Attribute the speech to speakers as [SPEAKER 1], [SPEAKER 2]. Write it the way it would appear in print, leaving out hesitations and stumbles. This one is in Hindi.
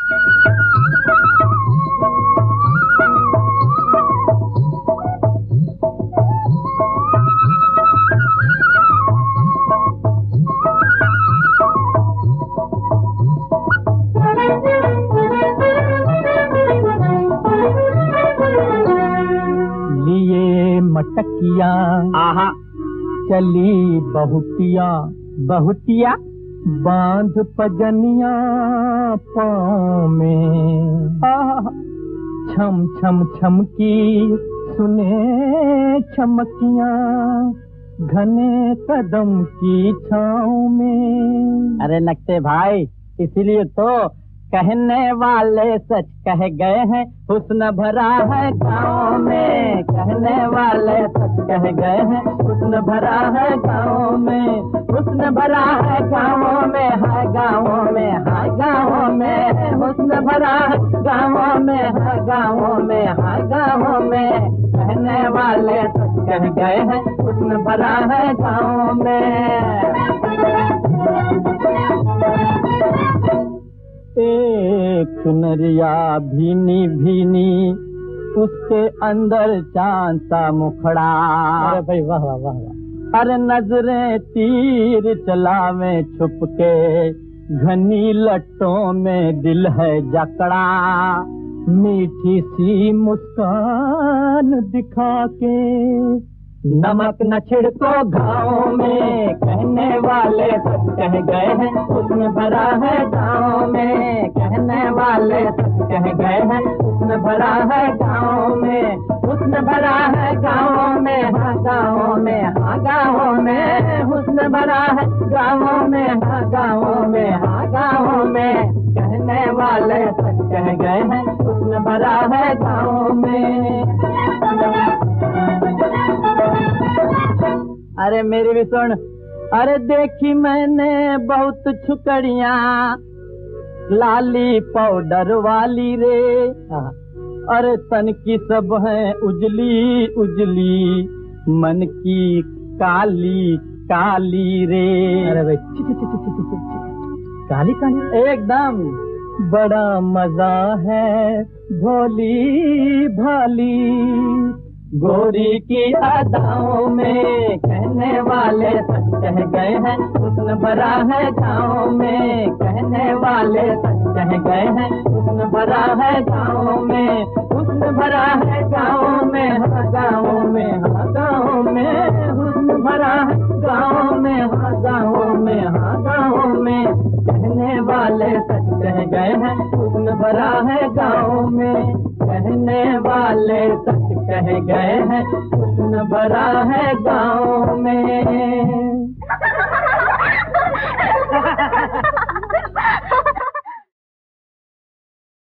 [SPEAKER 1] मटकिया
[SPEAKER 2] आहा
[SPEAKER 1] चली बहुतिया
[SPEAKER 2] बहुतिया
[SPEAKER 1] बांध पजनिया पाँव में छम छम छम की सुने छमकिया घने कदम की छाँव में।
[SPEAKER 2] अरे नक्शे भाई, इसीलिए तो कहने वाले सच कह गए हैं, हुस्न भरा है गाँव में। कहने वाले सच कह गए हैं, हुस्न भरा है गाँव में। हुस्न भरा है गाँव में, है गाँव में, है गाँव में। हुस्न भरा है गाँव में, है गाँव में, है गाँव में। कहने वाले सच कह गए हैं, हुस्न भरा है गाँव में।
[SPEAKER 1] एक चुनरिया भीनी भीनी, उसके अंदर चांद सा मुखड़ा।
[SPEAKER 2] अरे भाई वाह वाह वाह वाह।
[SPEAKER 1] अरे नजरें तीर चलावे छुप के, घनी लट्टों में दिल है जकड़ा। मीठी सी मुस्कान दिखा के नमक न छिड़को घाव में। कहने वाले सच कह गए हैं, हुस्न भरा है गाँव में। कहने वाले सच कह गए हैं, हुस्न भरा है गाँव में। हुस्न भरा है गाँव में, हाँ गाँव में, हाँ गाँव में। हुस्न भरा है गाँव में, हाँ गाँव में, हाँ गाँव में। कहने वाले सच कह गए हैं, हुस्न भरा है गाँव में। अरे मेरी भी सुन। अरे देखी मैंने बहुत छुकड़ियाँ, लाली पाउडर वाली रे। अरे तन की सब है उजली उजली, मन की काली काली रे।
[SPEAKER 2] अरे भाई काली काली
[SPEAKER 1] एकदम बड़ा मजा है भोली भाली गोरी की अदाओं में। कहने वाले सच कह गए हैं, हुस्न भरा है गाँव में। कहने वाले सच कह गए हैं, हुस्न भरा है गाँव में। हुस्न भरा है गाँव में, हाँ गाँव में, हाँ गाँव में। हुस्न भरा है गाँव में, हाँ गाँव में, हाँ गाँव में। कहने वाले सच कह गए हैं, हुस्न भरा है गाँव में। कहने वाले सच कह गए हैं, हुस्न भरा है गाँव में।